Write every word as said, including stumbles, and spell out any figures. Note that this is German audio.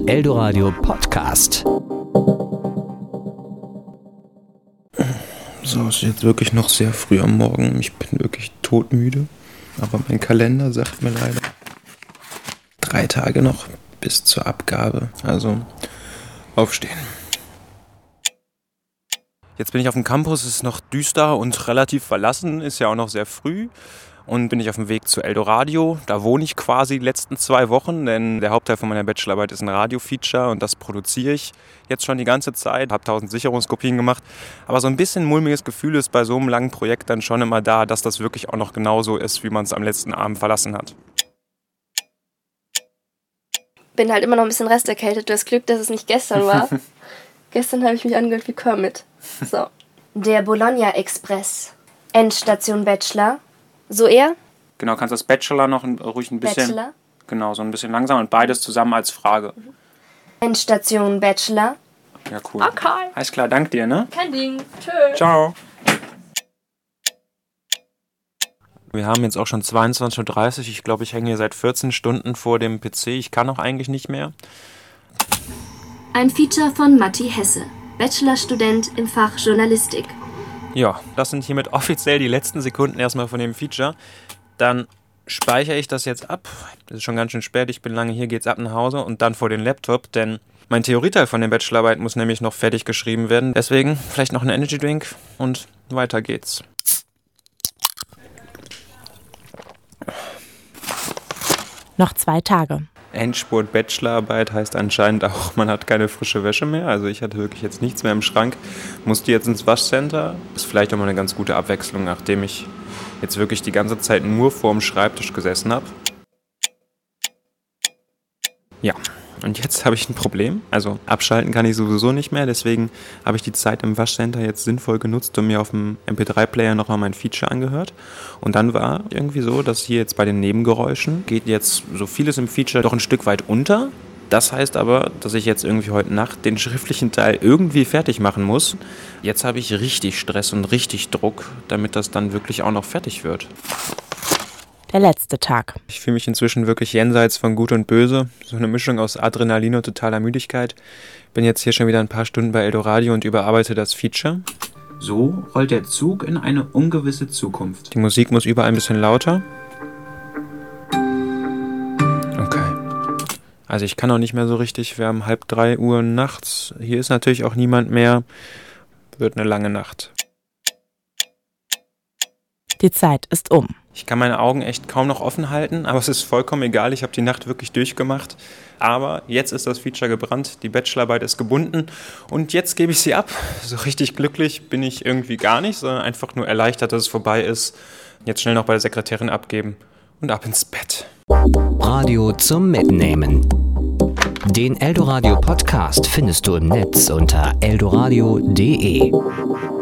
Eldoradio Podcast. So, es ist jetzt wirklich noch sehr früh am Morgen. Ich bin wirklich todmüde. Aber mein Kalender sagt mir leider drei Tage noch bis zur Abgabe. Also aufstehen. Jetzt bin ich auf dem Campus, es ist noch düster und relativ verlassen, ist ja auch noch sehr früh. Und bin ich auf dem Weg zu Eldoradio. Da wohne ich quasi die letzten zwei Wochen, denn der Hauptteil von meiner Bachelorarbeit ist ein Radio-Feature und das produziere ich jetzt schon die ganze Zeit. Habe tausend Sicherungskopien gemacht. Aber so ein bisschen mulmiges Gefühl ist bei so einem langen Projekt dann schon immer da, dass das wirklich auch noch genauso ist, wie man es am letzten Abend verlassen hat. Bin halt immer noch ein bisschen resterkältet. Du hast Glück, dass es nicht gestern war. Gestern habe ich mich angehört wie Kermit. So. Der Bologna Express. Endstation Bachelor. So eher? Genau, kannst das Bachelor noch ruhig ein bisschen... Bachelor? Genau, so ein bisschen langsam und beides zusammen als Frage. Mhm. Endstation Bachelor. Ja, cool. Okay. Alles klar, dank dir, ne? Kein Ding. Tschö. Ciao. Wir haben jetzt auch schon zweiundzwanzig Uhr dreißig. Ich glaube, ich hänge hier seit vierzehn Stunden vor dem P C. Ich kann auch eigentlich nicht mehr. Ein Feature von Matti Hesse, Bachelorstudent im Fach Journalistik. Ja, das sind hiermit offiziell die letzten Sekunden erstmal von dem Feature. Dann speichere ich das jetzt ab. Das ist schon ganz schön spät, ich bin lange hier, geht's ab nach Hause und dann vor den Laptop, denn mein Theorieteil von der Bachelorarbeit muss nämlich noch fertig geschrieben werden. Deswegen vielleicht noch ein Energy Drink und weiter geht's. Noch zwei Tage. Endspurt Bachelorarbeit heißt anscheinend auch, man hat keine frische Wäsche mehr. Also ich hatte wirklich jetzt nichts mehr im Schrank. Musste jetzt ins Waschcenter. Ist vielleicht auch mal eine ganz gute Abwechslung, nachdem ich jetzt wirklich die ganze Zeit nur vorm Schreibtisch gesessen habe. Ja, und jetzt habe ich ein Problem. Also abschalten kann ich sowieso nicht mehr. Deswegen habe ich die Zeit im Waschcenter jetzt sinnvoll genutzt und mir auf dem M P drei Player nochmal mein Feature angehört. Und dann war irgendwie so, dass hier jetzt bei den Nebengeräuschen geht jetzt so vieles im Feature doch ein Stück weit unter. Das heißt aber, dass ich jetzt irgendwie heute Nacht den schriftlichen Teil irgendwie fertig machen muss. Jetzt habe ich richtig Stress und richtig Druck, damit das dann wirklich auch noch fertig wird. Der letzte Tag. Ich fühle mich inzwischen wirklich jenseits von Gut und Böse. So eine Mischung aus Adrenalin und totaler Müdigkeit. Bin jetzt hier schon wieder ein paar Stunden bei Eldoradio und überarbeite das Feature. So rollt der Zug in eine ungewisse Zukunft. Die Musik muss überall ein bisschen lauter. Okay. Also ich kann auch nicht mehr so richtig. Wir haben halb drei Uhr nachts. Hier ist natürlich auch niemand mehr. Wird eine lange Nacht. Die Zeit ist um. Ich kann meine Augen echt kaum noch offen halten, aber es ist vollkommen egal. Ich habe die Nacht wirklich durchgemacht. Aber jetzt ist das Feature gebrannt, die Bachelorarbeit ist gebunden und jetzt gebe ich sie ab. So richtig glücklich bin ich irgendwie gar nicht, sondern einfach nur erleichtert, dass es vorbei ist. Jetzt schnell noch bei der Sekretärin abgeben und ab ins Bett. Radio zum Mitnehmen. Den Eldoradio Podcast findest du im Netz unter eldoradio punkt de.